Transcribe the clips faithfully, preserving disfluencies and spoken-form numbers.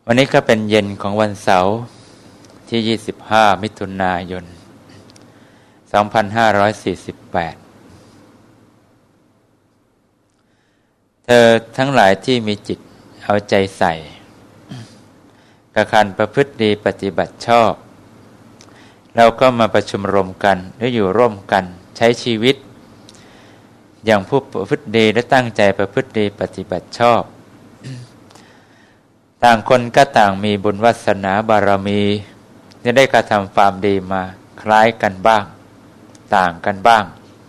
วันนี้ก็เป็นเย็นของวันเสาร์ที่ยี่สิบห้ามิถุนายนสองพันห้าร้อยสี่สิบแปดเธอทั้งหลายที่มีจิตเอาใจใส่กับการประพฤติดีปฏิบัติชอบเราก็มาประชุมรวมกันหรืออยู่ร่วมกันใช้ชีวิตอย่างผู้ประพฤติดีและตั้งใจประพฤติดีปฏิบัติชอบต่างคนก็ต่างมีบุญวาสนาบารมีจะได้กระทำความดีมาคล้ายกันบ้างต่างกันบ้าง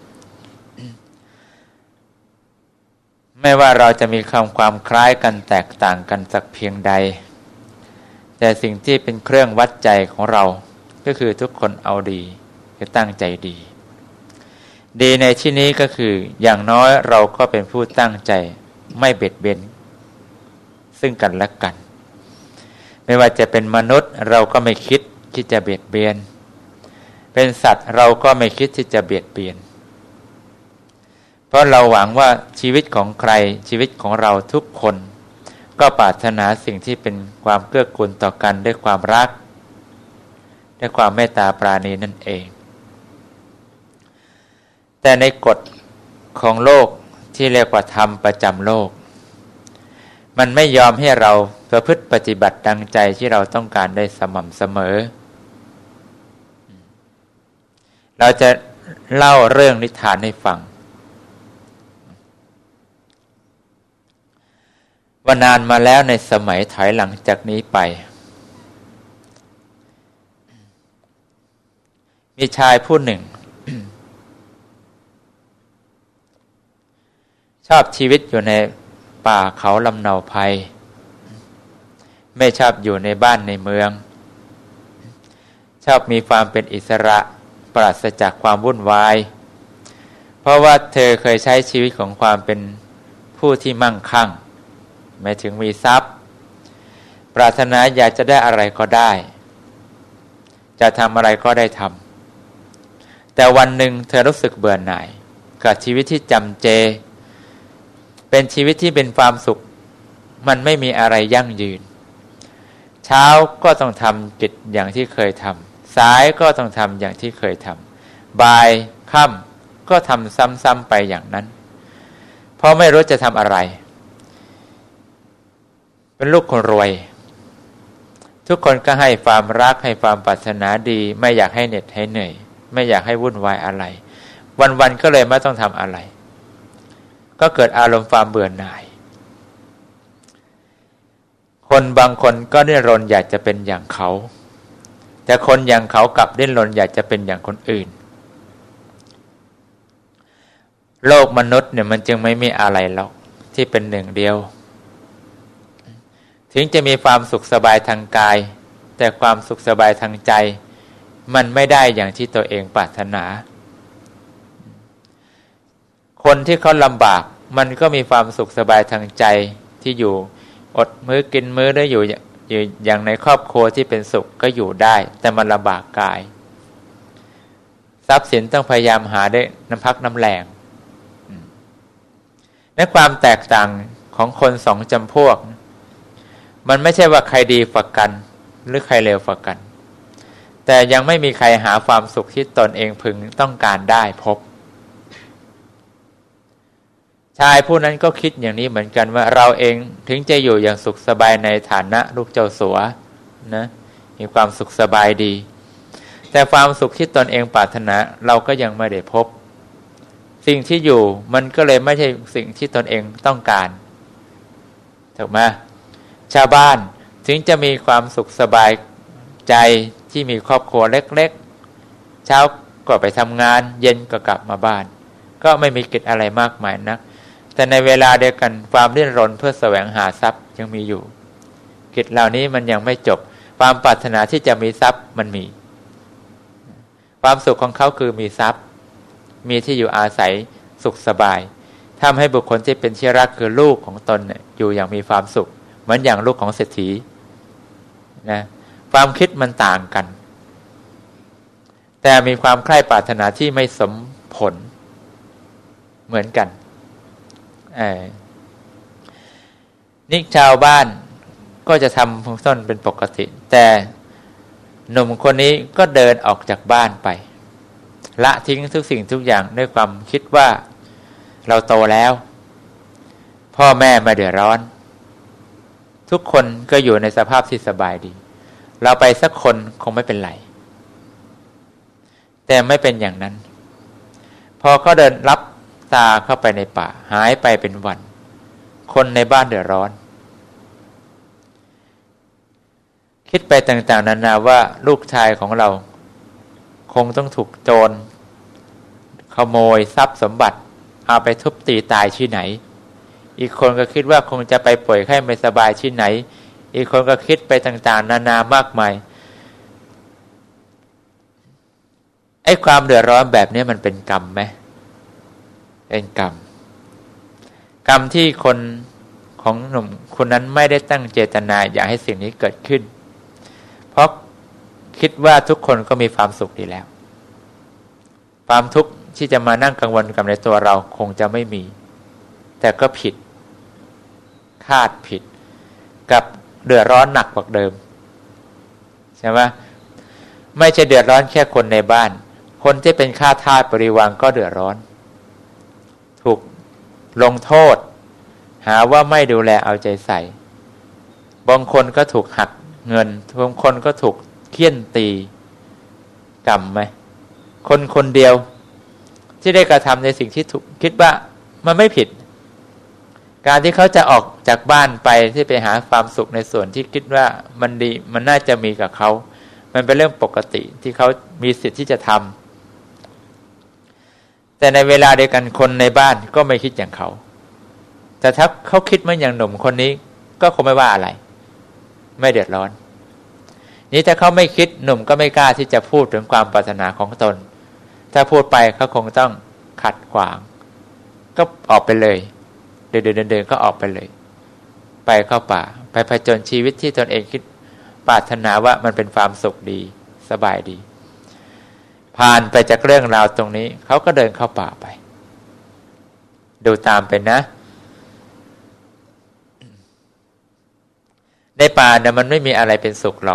ไม่ว่าเราจะมีความความคล้ายกันแตกต่างกันสักเพียงใดแต่สิ่งที่เป็นเครื่องวัดใจของเราก็คือทุกคนเอาดีคือตั้งใจดีดีในที่นี้ก็คืออย่างน้อยเราก็เป็นผู้ตั้งใจไม่เบียดเบียนซึ่งกันและกันไม่ว่าจะเป็นมนุษย์เราก็ไม่คิดที่จะเบียดเบียนเป็นสัตว์เราก็ไม่คิดที่จะเบียดเบียนเพราะเราหวังว่าชีวิตของใครชีวิตของเราทุกคนก็ปรารถนาสิ่งที่เป็นความเกื้อกูลต่อกันด้วยความรักด้วยความเมตตาปราณีนั่นเองแต่ในกฎของโลกที่เรียกว่าธรรมประจำโลกมันไม่ยอมให้เราประพฤติปฏิบัติดังใจที่เราต้องการได้สม่ำเสมอเราจะเล่าเรื่องนิทานให้ฟังว่านานมาแล้วในสมัยถอยหลังจากนี้ไปมีชายผู้หนึ่ง ชอบชีวิตอยู่ในป่าเขาลำเนาไพรไม่ชอบอยู่ในบ้านในเมืองชอบมีความเป็นอิสระปราศจากความวุ่นวายเพราะว่าเธอเคยใช้ชีวิตของความเป็นผู้ที่มั่งคั่งหมายถึงมีทรัพย์ปรารถนาอยากจะได้อะไรก็ได้จะทำอะไรก็ได้ทำแต่วันหนึ่งเธอรู้สึกเบื่อหน่ายกับชีวิตที่จำเจเป็นชีวิตที่เป็นความสุขมันไม่มีอะไรยั่งยืนเช้าก็ต้องทำกิจอย่างที่เคยทำสายก็ต้องทำอย่างที่เคยทำบ่ายค่ำก็ทำซ้ำๆไปอย่างนั้นเพราะไม่รู้จะทำอะไรเป็นลูกคนรวยทุกคนก็ให้ความรักให้ความปรารถนาดีไม่อยากให้เหน็ดให้เหนื่อยไม่อยากให้วุ่นวายอะไรวันๆก็เลยไม่ต้องทำอะไรก็เกิดอารมณ์ความเบื่อหน่ายคนบางคนก็ดิ้นรนอยากจะเป็นอย่างเขาแต่คนอย่างเขากลับดิ้นรนอยากจะเป็นอย่างคนอื่นโลกมนุษย์เนี่ยมันจึงไม่มีอะไรหรอกที่เป็นหนึ่งเดียวถึงจะมีความสุขสบายทางกายแต่ความสุขสบายทางใจมันไม่ได้อย่างที่ตัวเองปรารถนาคนที่เขาลำบากมันก็มีความสุขสบายทางใจที่อยู่อดมื้อกินมื้อได้อยู่อยู่อย่างในครอบครัวที่เป็นสุขก็อยู่ได้แต่มันลำบากกายทรัพย์สินต้องพยายามหาได้น้ำพักน้ำแรงในความแตกต่างของคนสองจำพวกมันไม่ใช่ว่าใครดีกว่ากันหรือใครเลวกว่ากันแต่ยังไม่มีใครหาความสุขที่ตนเองพึงต้องการได้พบชายผู้นั้นก็คิดอย่างนี้เหมือนกันว่าเราเองถึงจะอยู่อย่างสุขสบายในฐานะลูกเจ้าสัวนะมีความสุขสบายดีแต่ความสุขที่ตนเองปรารถนาเราก็ยังไม่ได้พบสิ่งที่อยู่มันก็เลยไม่ใช่สิ่งที่ตนเองต้องการถูกไหมชาวบ้านถึงจะมีความสุขสบายใจที่มีครอบครัวเล็กๆเช้าก็ไปทำงานเย็นก็กลับมาบ้านก็ไม่มีกิจอะไรมากมายนักแต่ในเวลาเดียวกันความดิ้นรนเพื่อแสวงหาทรัพย์ยังมีอยู่กิจเหล่านี้มันยังไม่จบความปรารถนาที่จะมีทรัพย์มันมีความสุขของเขาคือมีทรัพย์มีที่อยู่อาศัยสุขสบายทำให้บุคคลที่เป็นที่รักคือลูกของตนเนี่ยอยู่อย่างมีความสุขเหมือนอย่างลูกของเศรษฐีนะความคิดมันต่างกันแต่มีความใคร่ปรารถนาที่ไม่สมผลเหมือนกันนี่ชาวบ้านก็จะทำของต้นเป็นปกติแต่หนุ่มคนนี้ก็เดินออกจากบ้านไปละทิ้งทุกสิ่งทุกอย่างด้วยความคิดว่าเราโตแล้วพ่อแม่ไม่เดือดร้อนทุกคนก็อยู่ในสภาพที่สบายดีเราไปสักคนคงไม่เป็นไรแต่ไม่เป็นอย่างนั้นพอเขาเดินรับตาเข้าไปในป่าหายไปเป็นวันคนในบ้านเดือดร้อนคิดไปต่างๆนานาว่าลูกชายของเราคงต้องถูกโจรขโมยทรัพย์สมบัติเอาไปทุบตีตายที่ไหนอีกคนก็คิดว่าคงจะไปป่วยไข้ไม่สบายที่ไหนอีกคนก็คิดไปต่างๆนานามากมายไอ้ความเดือดร้อนแบบนี้มันเป็นกรรมไหมเป็นกรรมกรรมที่คนของหนุ่มคนนั้นไม่ได้ตั้งเจตนาอยากให้สิ่งนี้เกิดขึ้นเพราะคิดว่าทุกคนก็มีความสุขดีแล้วความทุกข์ที่จะมานั่งกังวลกับในตัวเราคงจะไม่มีแต่ก็ผิดคาดผิดกับเดือดร้อนหนักกว่าเดิมใช่ไหมไม่ใช่เดือดร้อนแค่คนในบ้านคนที่เป็นข้าทาสบริวารก็เดือดร้อนถูกลงโทษหาว่าไม่ดูแลเอาใจใส่บางคนก็ถูกหักเงินบางคนก็ถูกเฆี่ยนตีกรรมไหมคนคนเดียวที่ได้กระทำในสิ่งที่ถูกคิดว่ามันไม่ผิดการที่เขาจะออกจากบ้านไปที่ไปหาความสุขในส่วนที่คิดว่ามันดีมันน่าจะมีกับเขามันเป็นเรื่องปกติที่เขามีสิทธิ์ที่จะทำแต่ในเวลาเดียวกันคนในบ้านก็ไม่คิดอย่างเขาแต่ถ้าเขาคิดเหมือนอย่างหนุ่มคนนี้ก็คงไม่ว่าอะไรไม่เดือดร้อนนี้ถ้าเขาไม่คิดหนุ่มก็ไม่กล้าที่จะพูดถึงความปรารถนาของตนถ้าพูดไปเขาคงต้องขัดขวางก็ออกไปเลยเดินเดินเดินก็ออกไปเลยไปเข้าป่าไปผจญชีวิตที่ตนเองคิดปรารถนาว่ามันเป็นความสุขดีสบายดีผ่านไปจากเรื่องราวตรงนี้เขาก็เดินเข้าป่าไปดูตามไปนะในป่าเนี่ยมันไม่มีอะไรเป็นสุขหรอก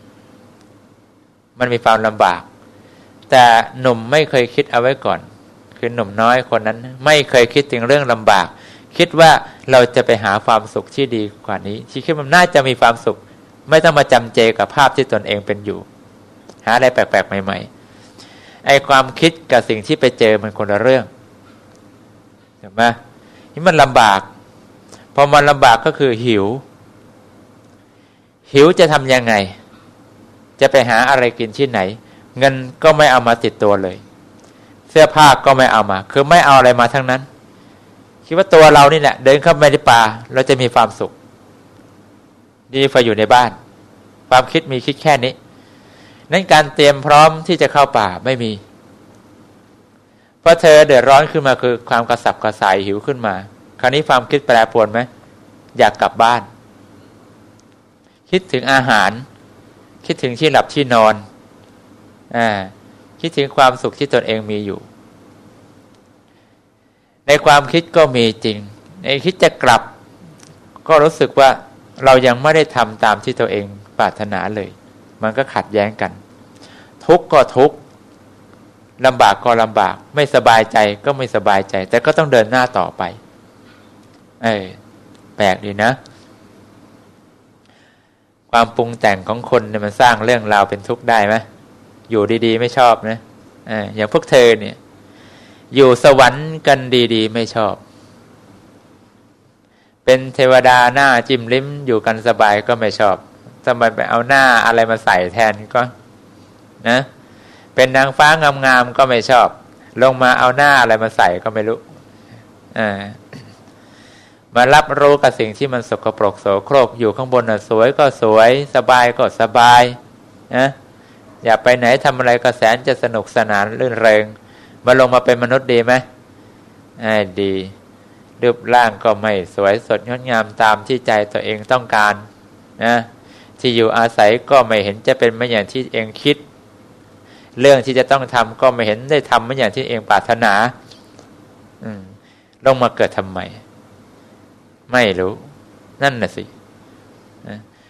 มันมีความลำบากแต่หนุ่มไม่เคยคิดเอาไว้ก่อนคือหนุ่มน้อยคนนั้นไม่เคยคิดถึงเรื่องลำบากคิดว่าเราจะไปหาความสุขที่ดีกว่านี้ที่คิดว่าน่าจะมีความสุขไม่ต้องมาจำเจกับภาพที่ตนเองเป็นอยู่หาอะไรแปลกๆใหม่ๆไอ้ความคิดกับสิ่งที่ไปเจอมันคนละเรื่องเห็นไหมนี่มันลำบากพอมันลำบากก็คือหิวหิวจะทำยังไงจะไปหาอะไรกินที่ไหนเงินก็ไม่เอามาติดตัวเลยเสื้อผ้าก็ไม่เอามาคือไม่เอาอะไรมาทั้งนั้นคิดว่าตัวเรานี่แหละเดินเข้าไปในป่าเราจะมีความสุขดีกว่าอยู่ในบ้านความคิดมีคิดแค่นี้นั้นการเตรียมพร้อมที่จะเข้าป่าไม่มีเพราะเธอเดือดร้อนขึ้นมาคือความกระสับกระส่ายหิวขึ้นมาคราวนี้ความคิดแปรปรวนไหมอยากกลับบ้านคิดถึงอาหารคิดถึงที่หลับที่นอนอ่าคิดถึงความสุขที่ตนเองมีอยู่ในความคิดก็มีจริงในคิดจะกลับก็รู้สึกว่าเรายังไม่ได้ทำตามที่ตัวเองปรารถนาเลยมันก็ขัดแย้งกันทุกข์ก็ทุกข์ลำบากก็ลำบากไม่สบายใจก็ไม่สบายใจแต่ก็ต้องเดินหน้าต่อไปเออแปลกดีนะความปรุงแต่งของคนเนี่ยมันสร้างเรื่องราวเป็นทุกข์ได้ไหมอยู่ดีๆไม่ชอบนะเอออย่างพวกเธอเนี่ยอยู่สวรรค์กันดีๆไม่ชอบเป็นเทวดาหน้าจิ้มลิ้มอยู่กันสบายก็ไม่ชอบทำไมไปเอาหน้าอะไรมาใส่แทนก็นะเป็นนางฟ้างามๆก็ไม่ชอบลงมาเอาหน้าอะไรมาใส่ก็ไม่รู้อ่ามารับรู้กับสิ่งที่มันสกปรกโสโครกอยู่ข้างบนน่ะสวยก็สวยสบายก็สบายนะอย่าไปไหนทำอะไรก็แสนจะสนุกสนานรื่นเริงมาลงมาเป็นมนุษย์ดีไหมอ่าดีรูปร่างก็ไม่สวยสดงดงามตามที่ใจตัวเองต้องการนะที่อยู่อาศัยก็ไม่เห็นจะเป็นเหมือนอย่างที่เองคิดเรื่องที่จะต้องทำก็ไม่เห็นได้ทำเหมือนอย่างที่เองปรารถนาอืมลงมาเกิดทำไมไม่รู้นั่นน่ะสินะ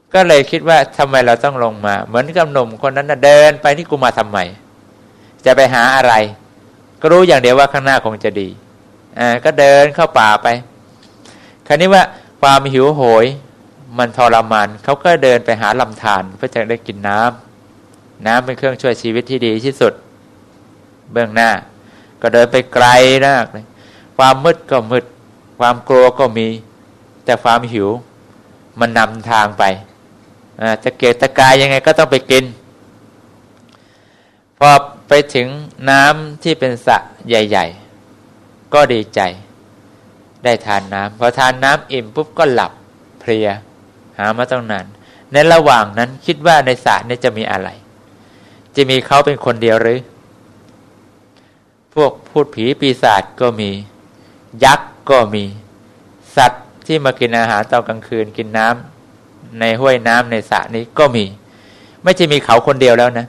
ก็เลยคิดว่าทำไมเราต้องลงมาเหมือนกับหนุ่มคนนั้นนะเดินไปที่กูมาทำไมจะไปหาอะไรก็รู้อย่างเดียวว่าข้างหน้าคงจะดีอ่าก็เดินเข้าป่าไปคราวนี้ว่าความหิวโหยมันทรมานเขาก็เดินไปหาลำธารเพื่อจะได้กินน้ำน้ำเป็นเครื่องช่วยชีวิตที่ดีที่สุดเบื้องหน้าก็เดินไปไกลมากเลยความมืดก็มืดความกลัวก็มีแต่ความหิวมันนำทางไปจะเกียกตะกายยังไงก็ต้องไปกินพอไปถึงน้ำที่เป็นสระใหญ่ๆก็ดีใจได้ทานน้ำพอทานน้ำอิ่มปุ๊บก็หลับเพลียหามาตั้งนานในระหว่างนั้นคิดว่าในสระนี้จะมีอะไรจะมีเขาเป็นคนเดียวหรือพวกพูดผีปีศาจก็มียักษ์ก็มีสัตว์ที่มากินอาหารตอนกลางคืนกินน้ำในห้วยน้ำในสระนี้ก็มีไม่ใช่มีเขาคนเดียวแล้วนะ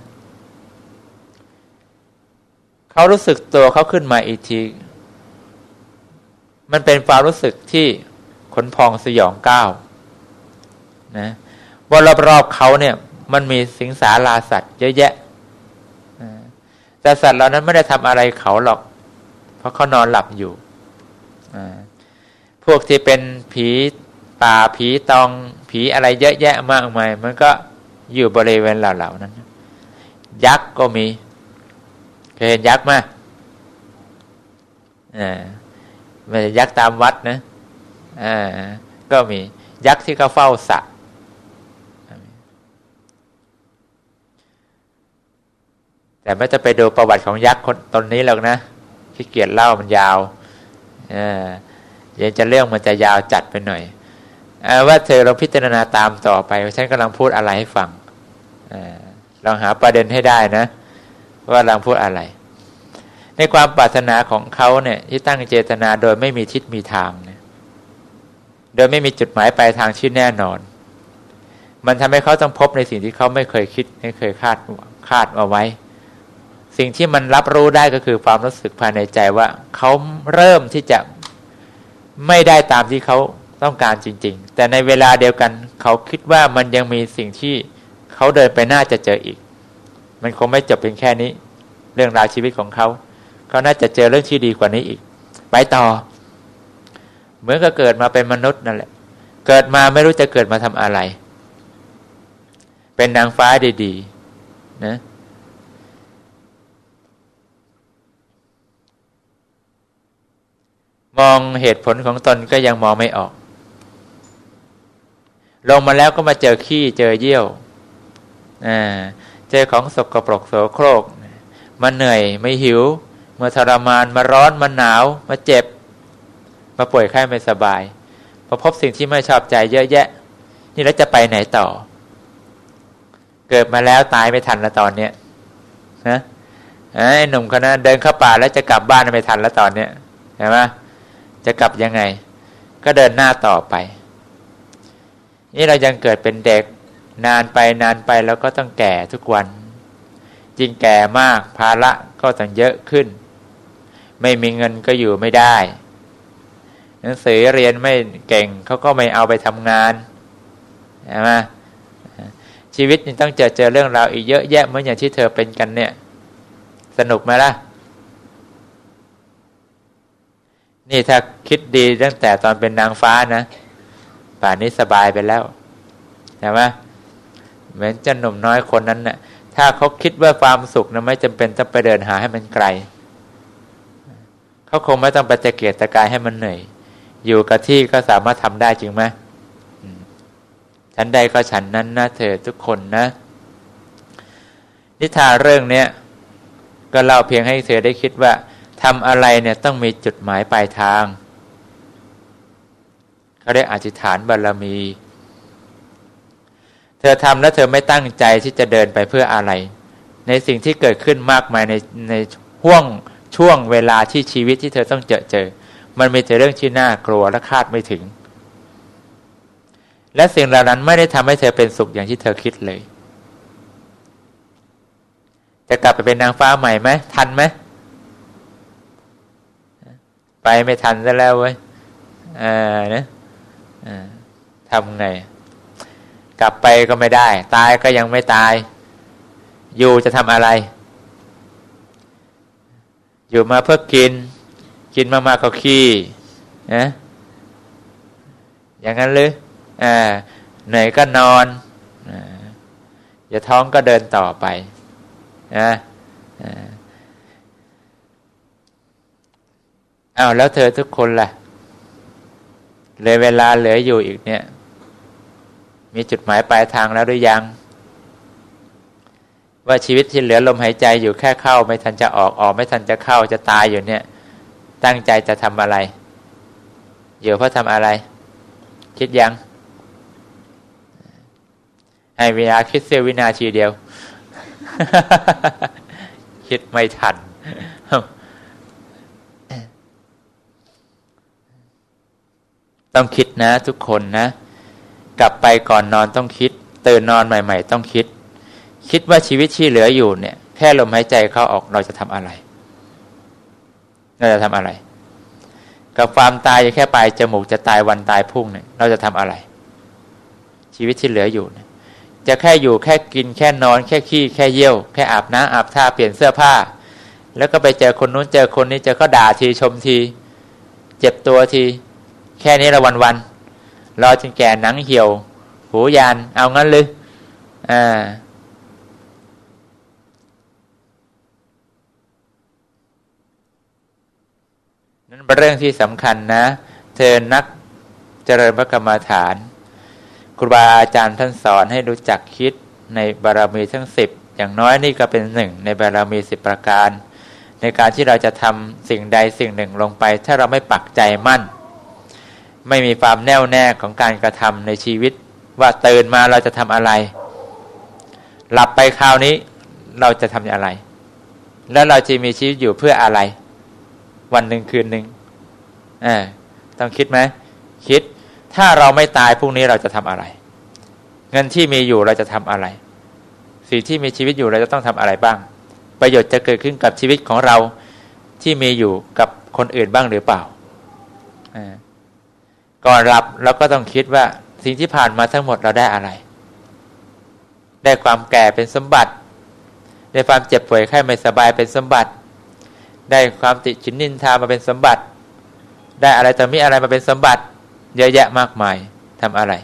เขารู้สึกตัวเขาขึ้นมาอีกทีมันเป็นความรู้สึกที่ขนพองสยองก้าวนะว่ารอบๆเขาเนี่ยมันมีสิงสาราสัตว์เยอะแยะแต่สัตว์เหล่านั้นไม่ได้ทำอะไรเขาหรอกเพราะเขานอนหลับอยู่พวกที่เป็นผีป่าผีตองผีอะไรเยอะแยะมากมายมันก็อยู่บริเวณเหล่าๆนั้นยักษ์ก็มีเคยเห็นยักษ์ไหมอ่าไม่ใช่ยักษ์ตามวัดนะอ่าก็มียักษ์ที่เขาเฝ้าสระแต่ไม่จะไปดูประวัติของยักษ์คนตนนี้หรอกนะขี้เกียจเล่ามันยาวอ่ายังจะเรื่องมันจะยาวจัดไปหน่อยอ่าว่าเธอลองพิจารณาตามต่อไปว่าฉันกำลังพูดอะไรให้ฟังอ่าลองหาประเด็นให้ได้นะว่ากำลังพูดอะไรในความปรารถนาของเขาเนี่ยที่ตั้งเจตนาโดยไม่มีทิศมีทางเนี่ยโดยไม่มีจุดหมายปลายทางที่แน่นอนมันทำให้เขาต้องพบในสิ่งที่เขาไม่เคยคิดไม่เคยคาดคาดเอาไว้สิ่งที่มันรับรู้ได้ก็คือความรู้สึกภายในใจว่าเขาเริ่มที่จะไม่ได้ตามที่เขาต้องการจริงๆแต่ในเวลาเดียวกันเขาคิดว่ามันยังมีสิ่งที่เขาเดินไปน่าจะเจออีกมันคงไม่จบเพียงแค่นี้เรื่องราวชีวิตของเขาเขาน่าจะเจอเรื่องที่ดีกว่านี้อีกไปต่อเหมือนกับเกิดมาเป็นมนุษย์นั่นแหละเกิดมาไม่รู้จะเกิดมาทำอะไรเป็นนางฟ้าดีๆนะมองเหตุผลของตนก็ยังมองไม่ออกลงมาแล้วก็มาเจอขี้เจอเยี่ยวอ่าเจอของสกปรกโสโครกมาเหนื่อยไม่หิวมาทรมานมาร้อนมาหนาวมาเจ็บมาป่วยไข้ไม่สบายพอพบสิ่งที่ไม่ชอบใจเยอะแยะนี่แล้วจะไปไหนต่อเกิดมาแล้วตายไม่ทันแล้วตอนเนี้ยนะไอ้หนุ่มคนนั้นเดินเข้าป่าแล้วจะกลับบ้านไม่ทันแล้วตอนเนี้ยเห็นไหมจะกลับยังไงก็เดินหน้าต่อไปนี่เรายังเกิดเป็นเด็กนานไปนานไปแล้วก็ต้องแก่ทุกวันจริงแก่มากภาระก็ต้องเยอะขึ้นไม่มีเงินก็อยู่ไม่ได้หนังสือเรียนไม่เก่งเขาก็ไม่เอาไปทำงานใช่ไหมชีวิตนี่ต้องเจอเจอเรื่องราวอีกเยอะแยะเหมือนอย่างที่เธอเป็นกันเนี่ยสนุกไหมล่ะนี่ถ้าคิดดีตั้งแต่ตอนเป็นนางฟ้านะป่านนี้สบายไปแล้วใช่ไหมเหมือนเจ้าหนุ่มน้อยคนนั้นน่ะถ้าเขาคิดว่าความสุขนะไม่จำเป็นต้องไปเดินหาให้มันไกลเขาคงไม่ต้องไปตะเกียกตะกายให้มันเหนื่อยอยู่กับที่ก็สามารถทำได้จริงไหมฉันใดก็ฉันนั้นนะเธอทุกคนนะนิทานเรื่องนี้ก็เล่าเพียงให้เธอได้คิดว่าทำอะไรเนี่ยต้องมีจุดหมายปลายทางเขาเรียกอธิษฐานบารมีเธอทำแล้วเธอไม่ตั้งใจที่จะเดินไปเพื่ออะไรในสิ่งที่เกิดขึ้นมากมายในในห่วงช่วงเวลาที่ชีวิตที่เธอต้องเจอเจอมันมีแต่เรื่องที่น่ากลัวและคาดไม่ถึงและสิ่งเหล่านั้นไม่ได้ทำให้เธอเป็นสุขอย่างที่เธอคิดเลยจะกลับไปเป็นนางฟ้าใหม่ไหมทันไหมไปไม่ทันซะแล้วเว้ยอ่านะอ่าทำไงกลับไปก็ไม่ได้ตายก็ยังไม่ตายอยู่จะทำอะไรอยู่มาเพื่อกินกินมากๆก็ขี้นะอย่างนั้นหรืออ่าเหนื่อยก็นอนอ่าอย่าท้องก็เดินต่อไปนะอ่าอ้าวแล้วเธอทุกคนล่ะเหลือเวลาเหลืออยู่อีกเนี่ยมีจุดหมายปลายทางแล้วหรือยังว่าชีวิตที่เหลือลมหายใจอยู่แค่เข้าไม่ทันจะออกออกไม่ทันจะเข้าจะตายอยู่เนี่ยตั้งใจจะทำอะไรอยู่เพื่อทำอะไรคิดยังให้เวลาคิดเสี้ยววินาทีเดียว คิดไม่ทัน ต้องคิดนะทุกคนนะกลับไปก่อนนอนต้องคิดตื่นนอนใหม่ๆต้องคิดคิดว่าชีวิตที่เหลืออยู่เนี่ยแค่ลมหายใจเข้าออกเราจะทำอะไรเราจะทำอะไรกับความตายแค่ปลายจมูกจะตายวันตายพรุ่งเนี่ยเราจะทำอะไรชีวิตที่เหลืออยู่เนี่ยจะแค่อยู่แค่กินแค่นอนแค่ขี้แค่เยี่ยวแค่อาบน้ำอาบท่าเปลี่ยนเสื้อผ้าแล้วก็ไปเจอคนนู้นเจอคนนี้เจอก็ด่าทีชมทีเจ็บตัวทีแค่นี้ละวันวันรอจนแก่หนังเหี่ยวหูยานเอางั้นหรืออ่านั่นเป็นเรื่องที่สำคัญนะเธอนักเจริญพระกรรมฐานครูบาอาจารย์ท่านสอนให้รู้จักคิดในบารมีทั้งสิบอย่างน้อยนี่ก็เป็นหนึ่งในบารมีสิบประการในการที่เราจะทำสิ่งใดสิ่งหนึ่งลงไปถ้าเราไม่ปักใจมั่นไม่มีความแน่วแน่ของการกระทำในชีวิตว่าตื่นมาเราจะทำอะไรหลับไปคราวนี้เราจะทำอะไรแล้วเราจะมีชีวิตอยู่เพื่ออะไรวันหนึ่งคืนหนึ่งอ่าต้องคิดไหมคิดถ้าเราไม่ตายพรุ่งนี้เราจะทำอะไรเงินที่มีอยู่เราจะทำอะไรสิ่งที่มีชีวิตอยู่เราจะต้องทำอะไรบ้างประโยชน์จะเกิดขึ้นกับชีวิตของเราที่มีอยู่กับคนอื่นบ้างหรือเปล่าอ่าก่อนหลับเราก็ต้องคิดว่าสิ่งที่ผ่านมาทั้งหมดเราได้อะไรได้ความแก่เป็นสมบัติได้ความเจ็บป่วยไข้ไม่สบายเป็นสมบัติได้ความติฉินนินทามาเป็นสมบัติได้อะไรแต่มีอะไรมาเป็นสมบัติเยอะแยะมากมายทำอะไร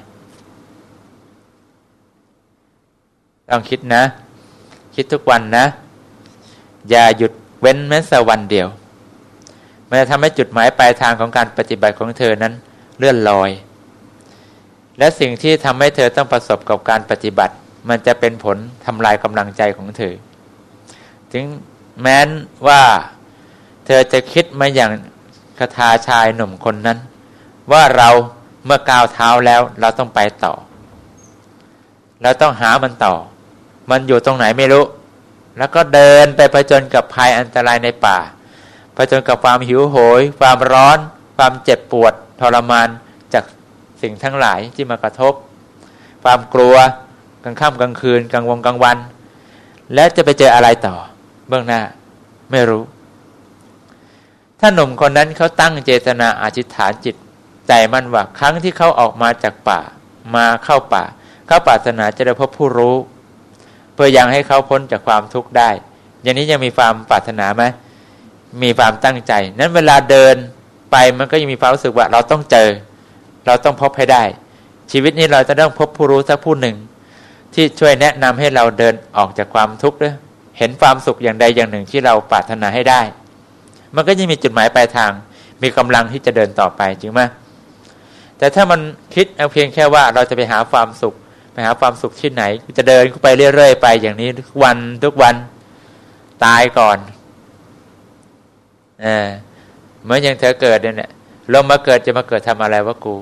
ต้องคิดนะคิดทุกวันนะอย่าหยุดเว้นแม้แต่วันเดียวมันจะทำให้จุดหมายปลายทางของการปฏิบัติของเธอนั้นเลื่อนลอยและสิ่งที่ทำให้เธอต้องประสบกับการปฏิบัติมันจะเป็นผลทำลายกำลังใจของเธอถึงแม้นว่าเธอจะคิดมาอย่างคทาชายหนุ่มคนนั้นว่าเราเมื่อก้าวเท้าแล้วเราต้องไปต่อเราต้องหามันต่อมันอยู่ตรงไหนไม่รู้แล้วก็เดินไปผจญกับภัยอันตรายในป่าผจญกับความหิวโหยความร้อนความเจ็บปวดทรมานจากสิ่งทั้งหลายที่มากระทบความกลัวกลางค่ำกลางคืนกลางวันกลางวันแล้วจะไปเจออะไรต่อเบื้องหน้าไม่รู้ถ้าหนุ่มคนนั้นเขาตั้งเจตนาอธิษฐานจิตใจมั่นว่าครั้งที่เขาออกมาจากป่ามาเข้าป่าเขาปรารถนาจะได้พบผู้รู้เพื่อยังให้เขาพ้นจากความทุกข์ได้อย่างนี้ยังมีความปรารถนาไหมมีความตั้งใจนั้นเวลาเดินไปมันก็ยังมีความรู้สึกว่าเราต้องเจอเราต้องพบให้ได้ชีวิตนี้เราจะต้องพบผู้รู้สักผู้หนึ่งที่ช่วยแนะนำให้เราเดินออกจากความทุกข์ด้วยเห็นความสุขอย่างใดอย่างหนึ่งที่เราปรารถนาให้ได้มันก็ยังมีจุดหมายปลายทางมีกำลังที่จะเดินต่อไปจริงไหมแต่ถ้ามันคิดเอาเพียงแค่ว่าเราจะไปหาความสุขไปหาความสุขที่ไหนจะเดินไปเรื่อยๆไปอย่างนี้ทุกวันทุกวันตายก่อนเออเหมือนอย่างเธอเกิดเนี่ยลงมาเกิดจะมาเกิดทำอะไรวะกู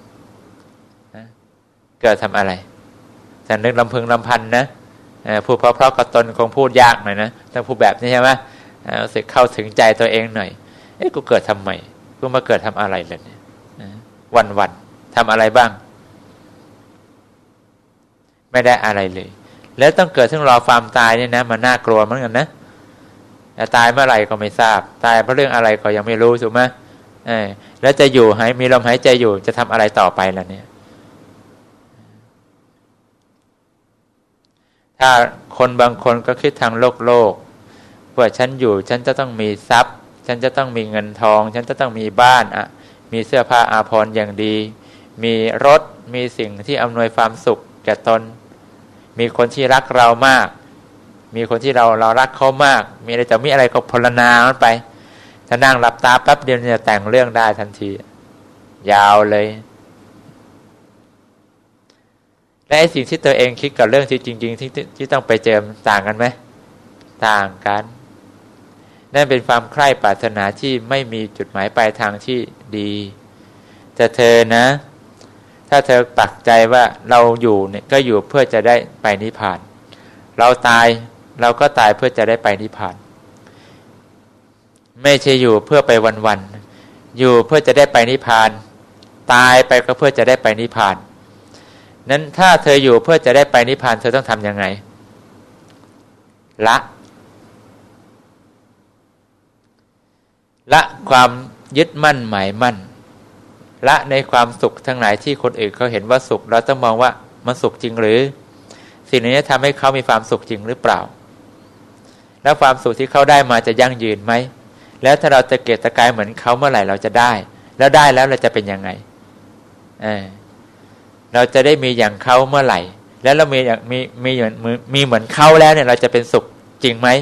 เกิดทำอะไรแต่นึกลำพึงลำพันนะพูดเพราะๆกับตนคงพูดยากหน่อยนะต้องพูดแบบนี้ใช่ไหมรู้สึกเข้าถึงใจตัวเองหน่อยเอ๊ะกูเกิดทำไมกูมาเกิดทำอะไรเลยเนี่ยวันๆทำอะไรบ้างไม่ได้อะไรเลยแล้วต้องเกิดถึงรอความตายเนี่ยนะมันน่ากลัวเหมือนกันนะแต่ตายเมื่อไหร่ก็ไม่ทราบตายเพราะเรื่องอะไรก็ยังไม่รู้ถูกไหมเออแล้วจะอยู่หายมีลมหายใจอยู่จะทำอะไรต่อไปล่ะเนี่ยถ้าคนบางคนก็คิดทางโลกโลกว่าฉันอยู่ฉันจะต้องมีทรัพย์ฉันจะต้องมีเงินทองฉันจะต้องมีบ้านอ่ะมีเสื้อผ้าอาภรณ์อย่างดีมีรถมีสิ่งที่อำนวยความสุขแก่ตนมีคนที่รักเรามากมีคนที่เราเรารักเขามากมีอะไรจะมีอะไรก็พรรณนามันไปถ้านั่งหลับตาแป๊บเดียวจะแต่งเรื่องได้ทันทียาวเลยและไอ้สิ่งที่ตัวเองคิดกับเรื่องที่จริงๆที่ที่ต้องไปเจอต่างกันไหมต่างกันนั่นเป็นความใคร่ปรารถนาที่ไม่มีจุดหมายปลายทางที่ดีแต่เธอนะถ้าเธอปักใจว่าเราอยู่เนี่ยก็อยู่เพื่อจะได้ไปนิพพานเราตายเราก็ตายเพื่อจะได้ไปนิพพานไม่ใช่อยู่เพื่อไปวันๆอยู่เพื่อจะได้ไปนิพพานตายไปก็เพื่อจะได้ไปนิพพานนั้นถ้าเธออยู่เพื่อจะได้ไปนิพพานเธอต้องทำยังไงละละความยึดมั่นหมายมั่นละในความสุขทั้งหลายที่คนอื่นเขาเห็นว่าสุขเราต้องมองว่ามันสุขจริงหรือสิ่งนี้ทำให้เขามีความสุขจริงหรือเปล่าแล้วความสุขที่เขาได้มาจะยั่งยืนไหมแล้วถ้าเราจะเกตตะกายเหมือนเขาเมื่อไหร่เราจะได้แล้วได้แล้วเราจะเป็นยังไงเออเราจะได้มีอย่างเขาเมื่อไหร่แล้วเรามีอย่างมีมีเหมือนมีเหมือนเขาแล้วเนี่ยเราจะเป็นสุขจริงไหม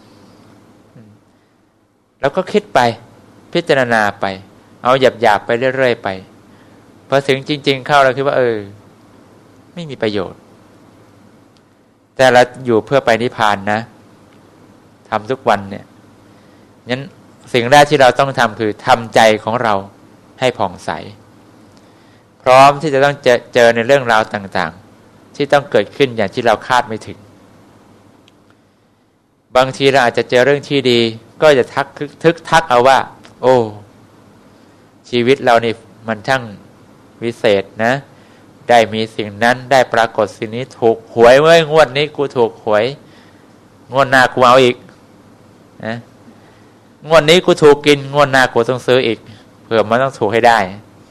แล้วก็คิดไปพิจารณาไปเอาหยาบๆไปเรื่อยๆไปพอถึงจริงๆเข้าเราคิดว่าเออไม่มีประโยชน์แต่เราอยู่เพื่อไปนิพพานนะทำทุกวันเนี่ยงั้นสิ่งแรกที่เราต้องทำคือทำใจของเราให้ผ่องใสพร้อมที่จะต้องเจอเจอในเรื่องราวต่างๆที่ต้องเกิดขึ้นอย่างที่เราคาดไม่ถึงบางทีเราอาจจะเจอเรื่องที่ดีก็จะทักทึกทักเอาว่าโอ้ชีวิตเรานี่มันช่างวิเศษนะได้มีสิ่งนั้นได้ปรากฏสิ่งนี้ถูกหวยเว้ยงวดนี้กูถูกหวยงวดหน้ากูเอาอีกนะงวดนี้กูถูกกินงวดหน้ากูต้องซื้ออีกเผื่อมันต้องถูกให้ได้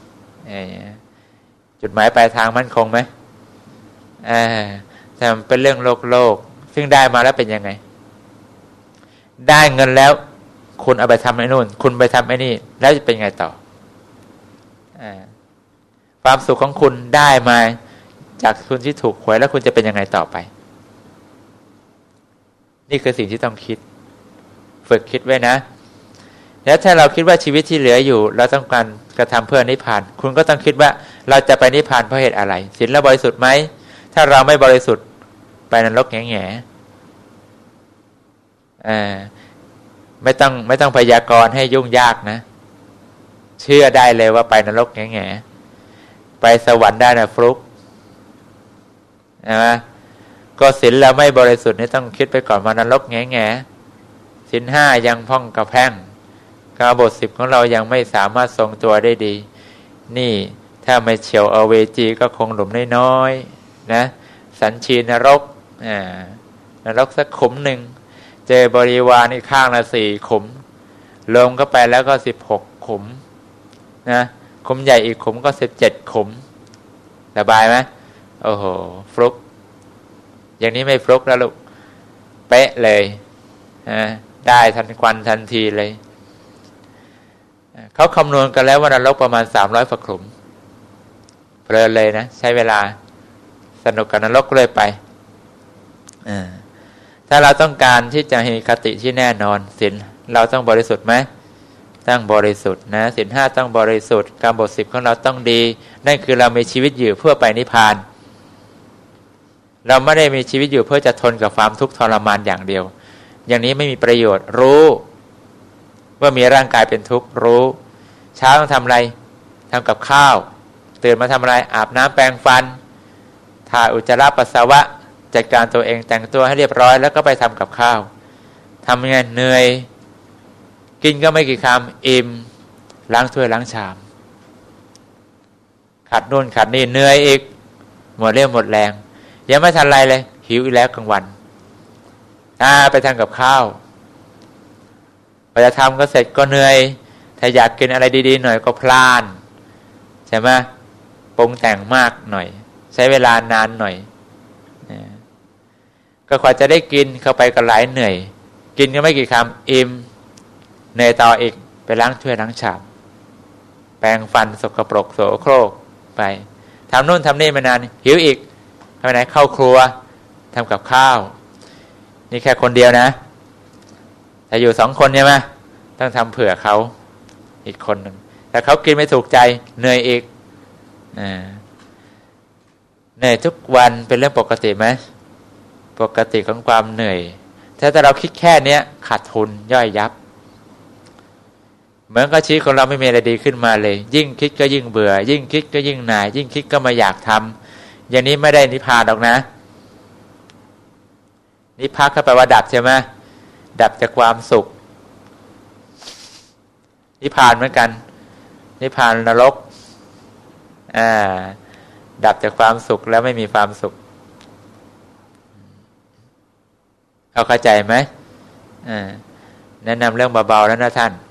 จุดหมายปลายทางมั่นคงไหมอ่าแต่มันเป็นเรื่องโลกโลกซึ่งได้มาแล้วเป็นยังไงได้เงินแล้วคุณเอาไปทำไอ้นู่นคุณไปทำไอ้นี่แล้วจะเป็นไงต่ออ่าความสุขของคุณได้มาจากคุณที่ถูกหวยแล้วคุณจะเป็นยังไงต่อไปนี่คือสิ่งที่ต้องคิดฝึกคิดไว้นะแล้วถ้าเราคิดว่าชีวิตที่เหลืออยู่เราต้องการกระทำเพื่อนิพพานคุณก็ต้องคิดว่าเราจะไปนิพพานเพราะเหตุอะไรศีลเราบริสุทธิ์ไหมถ้าเราไม่บริสุทธิ์ไปนรกแง่แง่อ่าไม่ต้องไม่ต้องพยากรณ์ให้ยุ่งยากนะเชื่อได้เลยว่าไปนรกแง่แง่ไปสวรรค์ได้นะฟลุกนะก็ศีลเราไม่บริสุทธิ์นี่ต้องคิดไปก่อนว่านรกแง่แง่ศีลห้ายังพ่องกระแพร่งกาบทสิบของเรายังไม่สามารถทรงตัวได้ดีนี่ถ้าไม่เฉียวเอาเวจีก็คงหลุมน้อยๆนะสัญชีนรกอ่านรกสักขุมหนึ่งเจอบริวารอีกข้างละสี่ขุมรวมก็ไปแล้วก็สิบหกขุมนะขุมใหญ่อีกขุมก็สิบเจ็ดขุมสบายไหมโอ้โหฟลุกอย่างนี้ไม่ฟลุกแล้วลูกเป๊ะเลยนะได้ทันควันทันทีเลยเขาคำนวณกันแล้วว่านรกประมาณสามร้อยฝักขุมเพลินเลยนะใช้เวลาสนุกกับนรกเลยไปถ้าเราต้องการที่จะมีคติที่แน่นอนศีลเราต้องบริสุทธิ์ไหมต้องบริสุทธิ์นะศีลห้าต้องบริสุทธิ์กรรมบทสิบของเราต้องดีนั่นคือเรามีชีวิตอยู่เพื่อไปนิพพานเราไม่ได้มีชีวิตอยู่เพื่อจะทนกับความทุกข์ทรมานอย่างเดียวอย่างนี้ไม่มีประโยชน์รู้ว่ามีร่างกายเป็นทุกข์รู้เช้าต้องทำอะไรทำกับข้าวตื่นมาทำอะไรอาบน้ำแปรงฟันถ่ายอุจจาระปัสสาวะจัดการตัวเองแต่งตัวให้เรียบร้อยแล้วก็ไปทำกับข้าวทำยังไงเหนื่อยกินก็ไม่กี่คำอิ่มล้างถ้วยล้างชามขัดนู่นขัดนี่เหนื่อยอีกหมดเรี่ยวหมดแรงยังไม่ทันไรเลยหิวอีกแล้วกลางวันอ่าไปทำกับข้าวพอจะทำก็เสร็จก็เหนื่อยถ้าอยากกินอะไรดีๆหน่อยก็พลานใช่ไหมปรุงแต่งมากหน่อยใช้เวลานานหน่อยก็กว่าจะได้กินเข้าไปก็หลายเหนื่อยกินก็ไม่กี่คำอิ่มเหนื่อยต่ออีกไปล้างถ้วยล้างชามแปรงฟันสกปรกโสโครกไปทำนู่นทำนี่มานานหิวอีกทำไมไหนเข้าครัวทำกับข้าวนี่แค่คนเดียวนะแต่อยู่สองคนใช่ไหมต้องทำเผื่อเขาอีกคนหนึ่งแต่เขากินไม่ถูกใจเหนื่อยอีกอ่าเหนื่อยทุกวันเป็นเรื่องปกติไหมปกติของความเหนื่อยถ้าแต่เราคิดแค่เนี้ยขาดทุนย่อยยับเหมือนกับชีวิตของเราไม่มีอะไรดีขึ้นมาเลยยิ่งคิดก็ยิ่งเบื่อยิ่งคิดก็ยิ่งหน่ายยิ่งคิดก็ไม่อยากทำอย่างนี้ไม่ได้นิพพานหรอกนะนิพพานก็แปลว่าดับใช่ไหมดับจากความสุขนิพพานเหมือนกันนิพพานนรกอ่าดับจากความสุขแล้วไม่มีความสุขเอาเข้าใจไหมอ่าแนะนำเรื่องเบาๆแล้วนะท่าน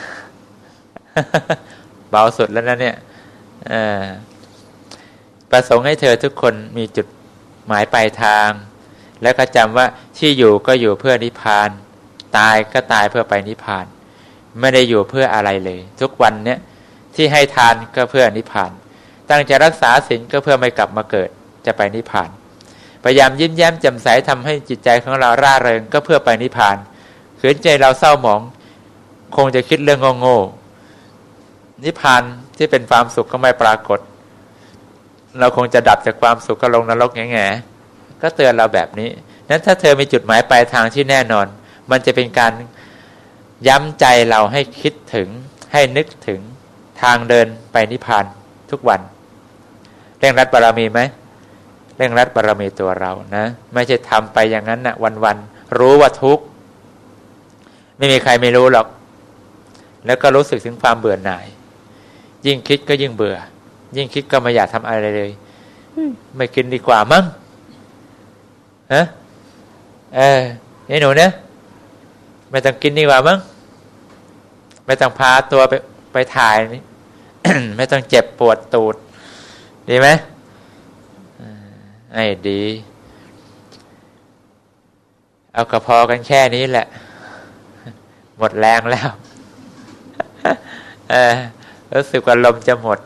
เบาสุดแล้วนะเนี่ยอ่าประสงค์ให้เธอทุกคนมีจุดหมายปลายทางแล้วก็จำว่าที่อยู่ก็อยู่เพื่อนิพพานตายก็ตายเพื่อไปนิพพานไม่ได้อยู่เพื่ออะไรเลยทุกวันเนี้ยที่ให้ทานก็เพื่อนิพพานตั้งใจรักษาศีลก็เพื่อไม่กลับมาเกิดจะไปนิพพานพยายามยิ้มแย้มแจ่มใสทำให้จิตใจของเราร่าเริงก็เพื่อไปนิพพานขืนใจเราเศร้าหมองคงจะคิดเรื่องโง่ๆนิพพานที่เป็นความสุขก็ไม่ปรากฏเราคงจะดับจากความสุขก็ลงนรกแง่ๆก็เตือนเราแบบนี้นั้นถ้าเธอมีจุดหมายปลายทางที่แน่นอนมันจะเป็นการย้ำใจเราให้คิดถึงให้นึกถึงทางเดินไปนิพพานทุกวันเร่งรัดบารมีไหมเร่งรัดบารมีตัวเรานะไม่ใช่ทำไปอย่างนั้นนะวันๆรู้ว่าทุกข์ไม่มีใครไม่รู้หรอกแล้วก็รู้สึกถึงความเบื่อหน่ายยิ่งคิดก็ยิ่งเบื่อยิ่งคิดก็ไม่อยากทำอะไรเลยไม่กินดีกว่ามั้งฮะเออนี่หนูเนี่ยไม่ต้องกินดีกว่ามั้งไม่ต้องพาตัวไปไปถ่ายนี่ ไม่ต้องเจ็บปวดตูดดีไหมไอ้ดีเอากระพอกันแค่นี้แหละหมดแรงแล้วเออรู้สึกว่าลมจะหมด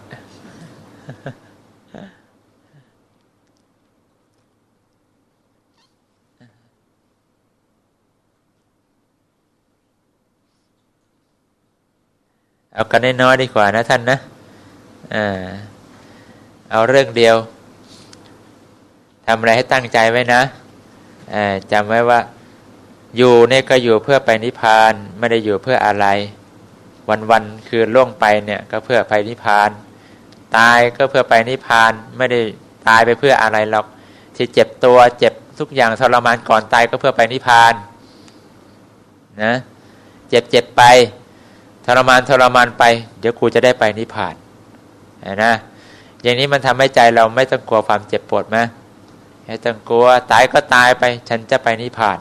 เอากันน้อยๆดีกว่านะท่านนะอ่าเอาเรื่องเดียวทำอะไรให้ตั้งใจไว้นะอ่าจำไว้ว่าอยู่เนี่ยก็อยู่เพื่อไปนิพพานไม่ได้อยู่เพื่ออะไรวันๆคือล่วงไปเนี่ยก็เพื่อไปนิพพานตายก็เพื่อไปนิพพานไม่ได้ตายไปเพื่ออะไรหรอกที่เจ็บตัวเจ็บทุกอย่างทรมานก่อนตายก็เพื่อไปนิพพานนะเจ็บเจ็บไปทรมานทรมานไปเดี๋ยวกูจะได้ไปนิพพานนะอย่างนี้มันทำให้ใจเราไม่ต้องกลัวความเจ็บปวดไหมไม่ต้องกลัวตายก็ตายไปฉันจะไปนิพพาน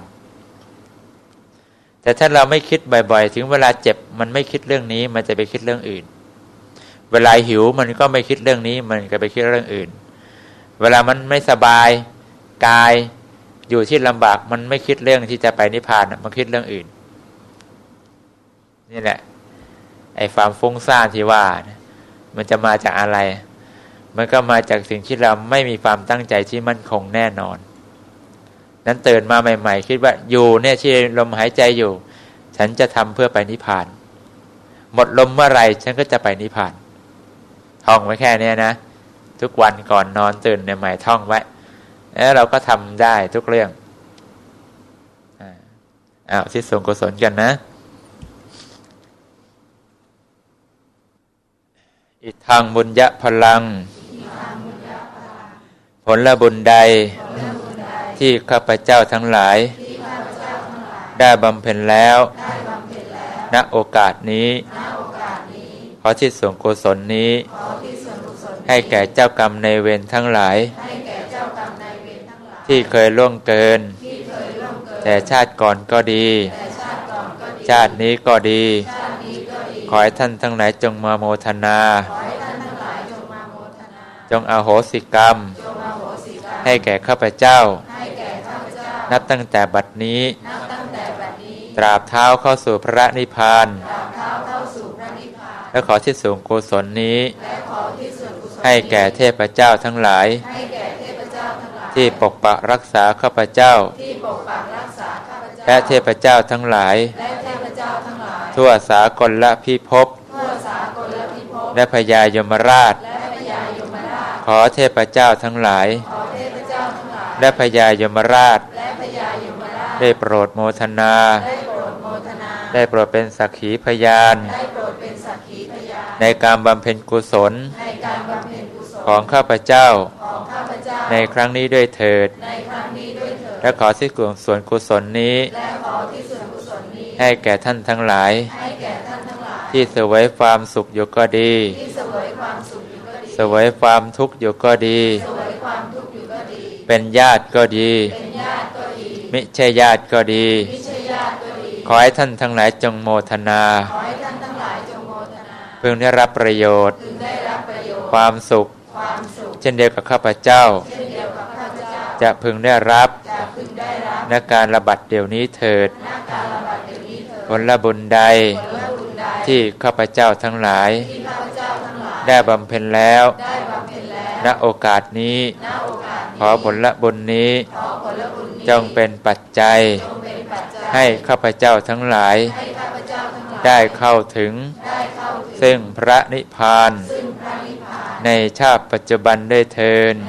แต่ถ้าเราไม่คิดบ่อยๆถึงเวลาเจ็บมันไม่คิดเรื่องนี้มันจะไปคิดเรื่องอื่นเวลาหิวมันก็ไม่คิดเรื่องนี้มันก็ไปคิดเรื่องอื่นเวลามันไม่สบายกายอยู่ที่ลำบากมันไม่คิดเรื่องที่จะไปนิพพานมันคิดเรื่องอื่นนี่แหละไอ้ความฟุ้งซ่านที่ว่ามันจะมาจากอะไรมันก็มาจากสิ่งที่เราไม่มีความตั้งใจที่มั่นคงแน่นอนนั้นตื่นมาใหม่ๆคิดว่าอยู่เนี่ยที่ลมหายใจอยู่ฉันจะทำเพื่อไปนิพพานหมดลมเมื่อไรฉันก็จะไปนิพพานท่องไว้แค่นี้นะทุกวันก่อนนอนตื่นใหม่ๆท่องไว้แล้วเราก็ทำได้ทุกเรื่องอ้าวที่ส่งกุศลกันนะอิทังบุญญะพลังผลบุญใดที่ข้าพเจ้าทั้งหลายได้บำเพ็ญแล้วณโอกาสนี้ขอที่ส่วนกุศลนี้ให้แก่เจ้ากรรมในเวรทั้งหลายที่เคยล่วงเกินแต่ชาติก่อนก็ดีชาตินี้ก็ดีขอให้ท่านทั้งหลายจงมาโมทนาจงอโหสิกรรมให้แก่ข้าพเจ้านับตั้งแต่บัดนี้ตราบเท้าเข้าสู่พระนิพพานและขอที่สูงกุศลนี้ให้แก่เทพเจ้าทั้งหลายที่ปกปักรักษาข้าพเจ้าและเทพเจ้าทั้งหลายทั่วสากลละพิภพและพญายมราชขอเทพเจ้าทั้งหลายและพญายมราชได้โปรดโมทนาได้โปรดเป็นสักขีพยานในการบำเพ็ญกุศลของข้าพเจ้าในครั้งนี้ด้วยเถิดและขอที่กุศลกุศลนี้ให้แก่ท่านทั้งหลายที่เสวยความสุขอยู่ก็ดีเสวยความทุกข์อยู่ก็ดีเป็นญาติก็ดีมิใช่ญาติก็ดีขอให้ท่านทั้งหลายจงโมทนาพึงได้รับประโยชน์ความสุขเช่นเดียวกับข้าพเจ้าจะพึงได้รับในการระบัดเดี๋ยวนี้เถิดผลบุญใดที่ข้าพเจ้าทั้งหลายได้บำเพ็ญแล้วณโอกาสนี้ขอผลบุญนี้จงเป็นปัจจัยให้ข้าพเจ้าทั้งหลายได้เข้าถึงซึ่งพระนิพพานในชาติปัจจุบันด้วยเถิด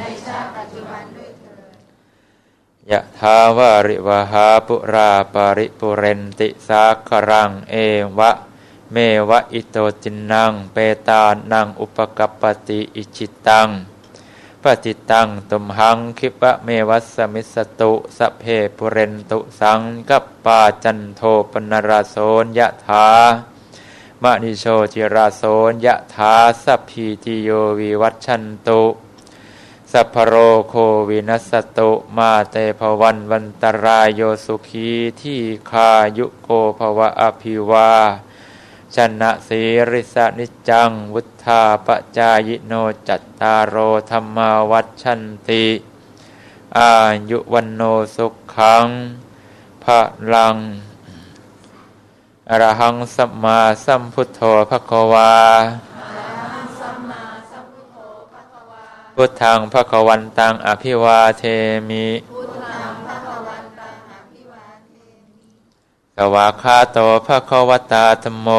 ยะถาวาริวหาปุราปาริปุเรนติสาครังเอวะเมวะอิโตจินังเปตานังอุปกัปปติอิจิตังปฏิตังตุมหังคิปะเมวัสสมิสตุสเพปุเรนตุสังกัปปาจันโทปนราโสยะถามณิโชจิราโสยะถาสัพพิติโยวิวัชชันตุสัพพโรโควินัสตุมาเตภวันวันตรายโยสุขีที่คายุโกภวะอภิวาชนะสีริสนิจังวุธาปจายโนจัตตารโอธรรมาวัชชันติอายุวันโนสุขังภะลังอรหังสัมมาสัมพุทโธภควาพุทธังภควันตังอภิวาเทมิสวากขาโตภควตาธัมโม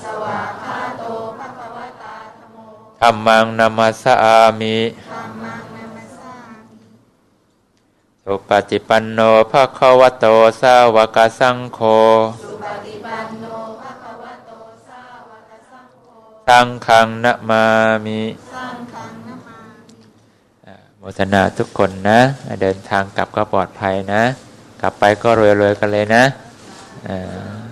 ธัมมังนัมมัสสามิสุปฏิปันโนภควโตสาวกสังโฆสังฆังนะมามิโมทนาทุกคนนะเดินทางกลับก็ปลอดภัยนะกลับไปก็รวยๆกันเลยนะ